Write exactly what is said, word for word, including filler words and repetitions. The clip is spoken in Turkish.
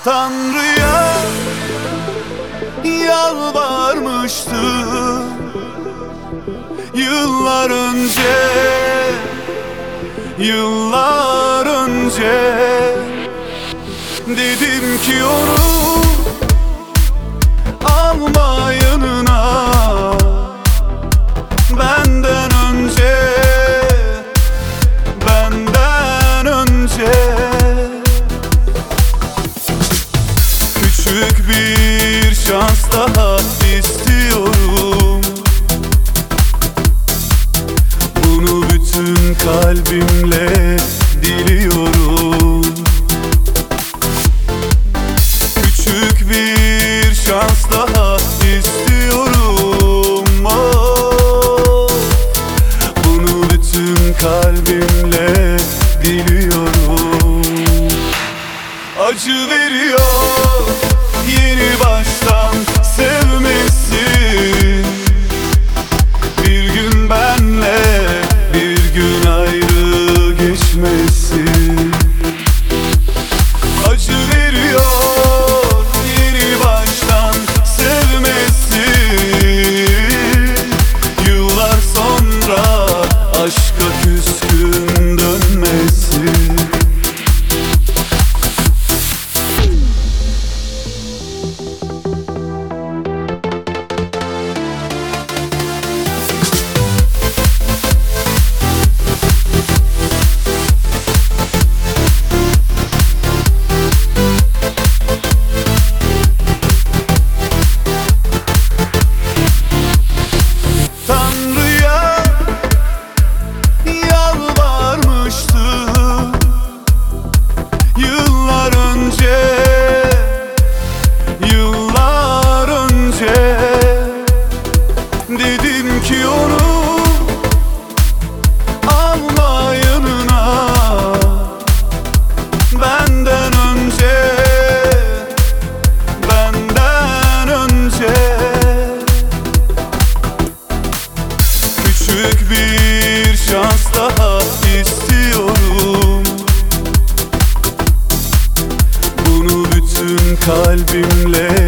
Tanrı'ya yalvarmıştım yıllar önce, yıllar önce. Dedim ki onu alma yanına, benden önce, benden önce. Küçük bir şans daha istiyorum, bunu bütün kalbimle diliyorum. Küçük bir şans daha istiyorum, oh, bunu bütün kalbimle diliyorum. Acı veriyor yeni baştan sevmesin, bir gün benle bir gün ayrı geçmesin. Acı veriyor yeni baştan sevmesin, yıllar sonra aşka küskün dönmesin. Dedim ki onu alma yanına, benden önce, benden önce. Küçük bir şans daha istiyorum, bunu bütün kalbimle